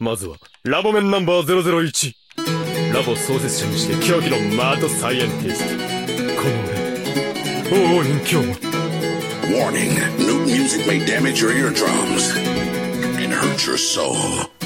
まずはラボメンナンバー001、ラボ創設者にして狂気のマッドサイエンティスト、この俺、王隠教魔。 Warning, new music may damage your eardrums and hurt your soul.